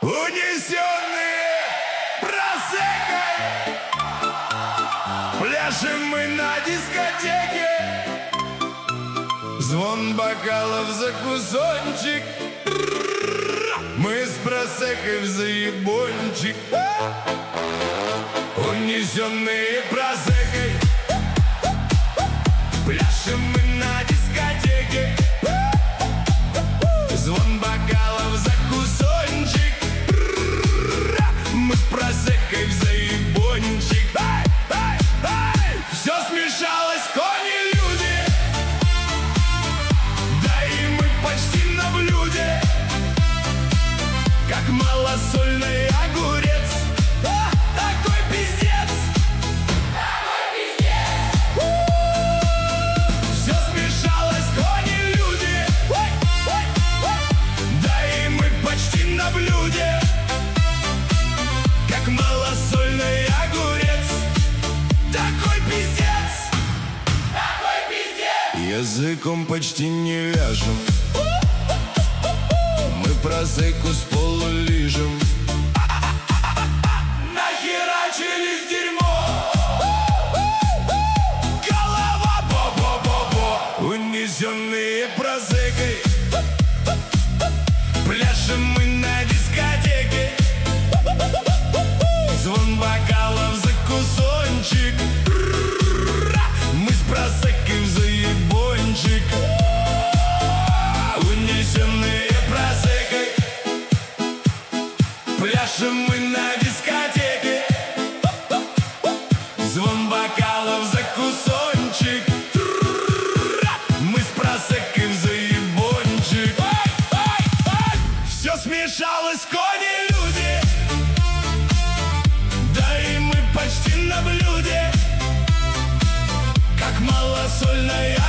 Унесенные просекой, пляшем мы на дискотеке. Звон бокалов за кусончик, мы с просекой в заебончик. Унесенные просекой, пляшем мы на дискотеке. Звон бокалов за кусончик, мы с просекой в заебончик. Все смешалось, кони, люди, да и мы почти на блюде, как малосольный огурец. Такой пиздец, такой пиздец. Все смешалось, кони, люди, да и мы почти на блюде, как малосольный огурец. Такой пиздец, такой пиздец. Языком почти не вяжем, мы просеку с полу лижем. Нахерачились дерьмо, голова бо-бо-бо-бо. Унесенные просекой, пляшем мы на дискотеке. Звон бокалов за кусончик, мы с просекой в заебончик. Унесенные просекой, пляшем мы на дискотеке. Звон бокалов за кусончик, мы с просекой в заебончик. Все смешалось, кони, люди, да и мы почти на блюде, как малосольная